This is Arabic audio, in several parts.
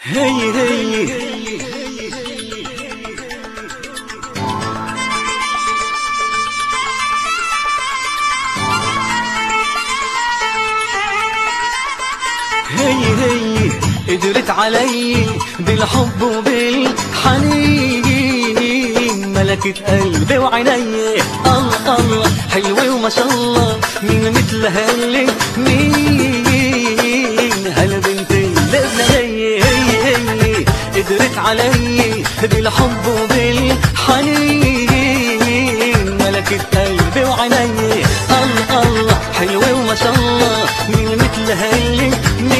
هي هي هي قدرت علي بالحب وبالحنين، ملكت قلبي وعيني. الله الله حلوة وما شاء الله، مين مثلها اللي مين هالبنت اللي هي قدرت علي بالحب وبالحنين، ملكت قلبي وعيني. الله الله حلوة وما شاء الله، مين مثلها اللي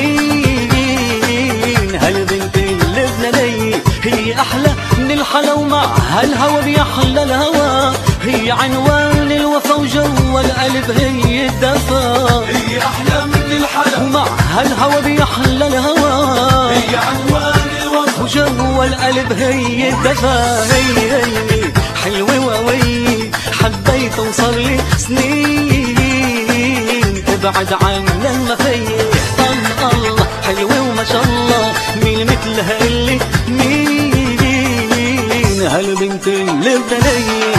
مين هالبنت اللي بنادي. هي احلى من الحلا ومع هالهوى بيحلى الهوى، هي عنوان الوفا وجو القلب هي الدفا. هي أحلى من الحلا ومع هالهوى بيحلى الهوى، هي عنوان الوفا وجو القلب هي الدفا. هي حلوة وقوية حبيت وصار لي سنين، ابعد عنا المخية. الله حلوة وما شاء الله، مين مثلها اللي مين هالبنت اللي بدني.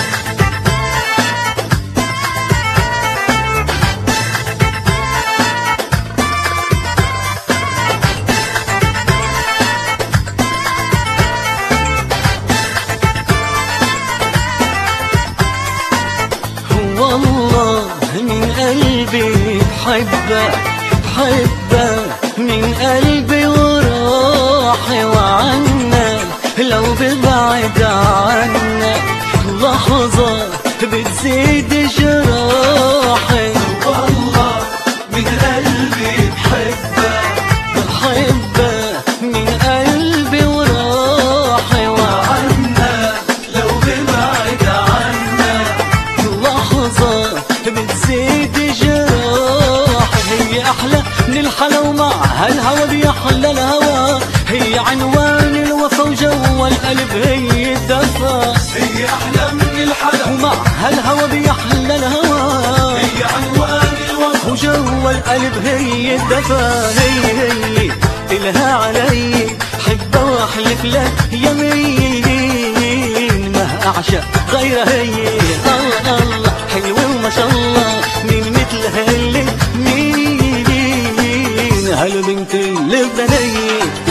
والله من قلبي بحبك من قلبي وروحي وعنك، لو ببعد عنك لحظة بتزيد جراحي. والله من قلبي بحبك من قلبي وروحي وعنك، لو ببعد عنك لحظة بتزيد جراحي. هي أحلى من الحلا ومع هالهوى بيحلى الهوى، هي عنوان الوفا وجو القلب هي الدفا. هي أحلى من الحلا ومع هالهوى بيحلى الهوى، هي عنوان الوفا وجو القلب هي الدفا. هي إلها علي حبة واحلف لك يمين، ما أعشق غيرها. هي الله الله حلوة وما شاء الله، مين مثلها اللي مين هالبنت اللي بدني.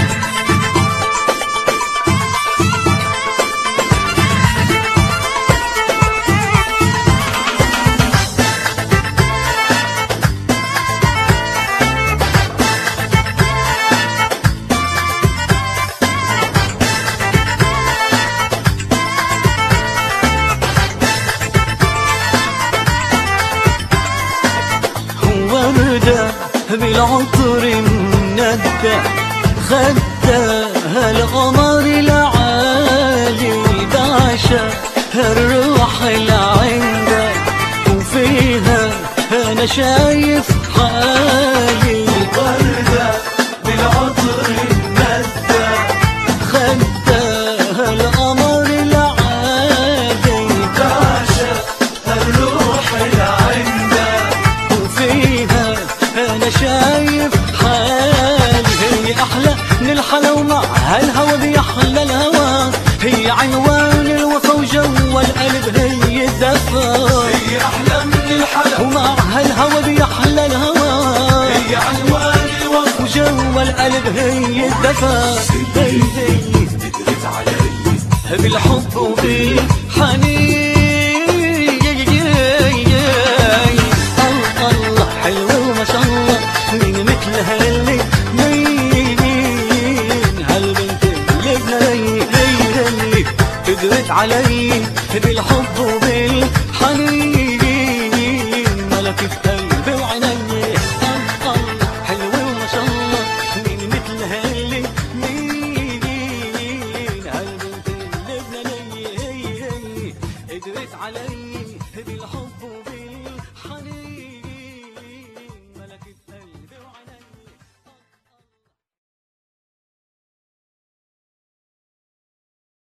وردة بالعطر مندى، خدها القمر العالي، بعشق الروح العندة، وفيها أنا شايف حالي. وردة بالعطر مندى، خدها القمر العالي، بعشق الروح العندة، وفيها أنا شايف حالي. هي أحلى من الحلا ومع هالهوى بيحلى الهوى، هي عنوان الوفا وجو القلب هي الدفا. هي أحلى من الحلا ومع هالهوى بيحلى الهوى، هي عنوان الوفا وجو القلب هي الدفا. هي قدرت علي بالحب وبالحنين. الله حلوة وما شاء الله، مين مثلها اللي مين هالبنت اللي بنادي. قدرت علي بالحب وبالحنين، ملكت قلبي وعيني. الله حلوة وما شاء الله، مين مثلها اللي مين هالبنت اللي بنادي. قدرت علي بالحب